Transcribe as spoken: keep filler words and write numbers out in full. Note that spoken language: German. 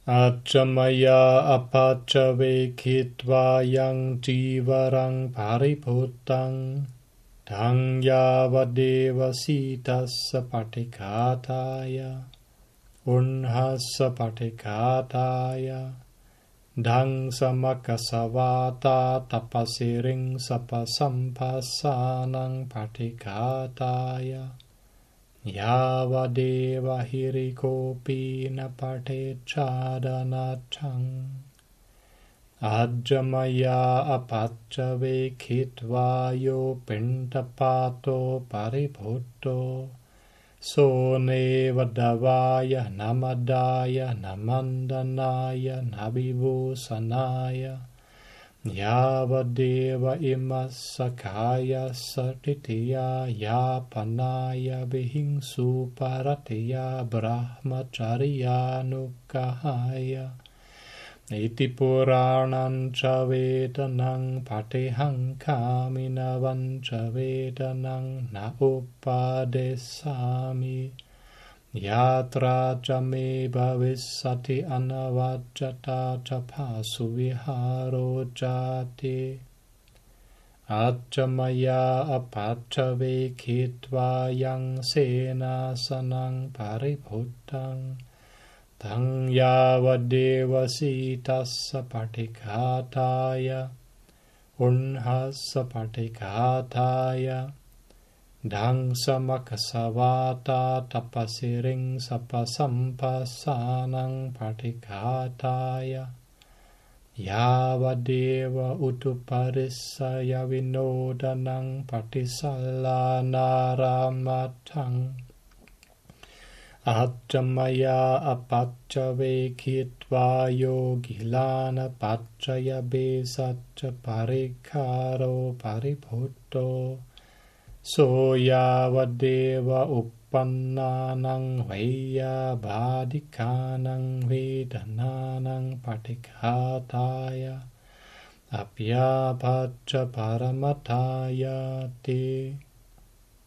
Acamaya apacave kitva yang jivarang pariputang Dang yavadeva sitassa patikataya Unhassa patikataya Dang samakasavata tapasiring sapasampasanang patikataya Yavadeva hirikopi napate chadanachang Ajamaya apacave khitva yo pintapato paribhutto Sone vadavaya namadaya namandanaya nabhivusanaya Yavadeva imasakaya satitiya yapanaya vihingsu paratiya brahmacharya nukahaya Iti puranam ca vedanang patihang kaminavan ca vedanang na upadesami Yatra ca me bhavissati anavajjata ca pasu viharo jati Acamaya apacave khitva yang senasanang paribhuttang Tang yavadeva sitassa patikataya Unhassa patikataya Dang samakasavata tapasiring sapasampasanang patikataya Yavadeva utuparissaya vinodanang patisallanaramatang Acamaya apacave khitva yogilana pacaya besacca parikaro paribhutto Soyavadeva uppannanang vaya bhadikanang vedananang patikataya Apyapacca paramataya te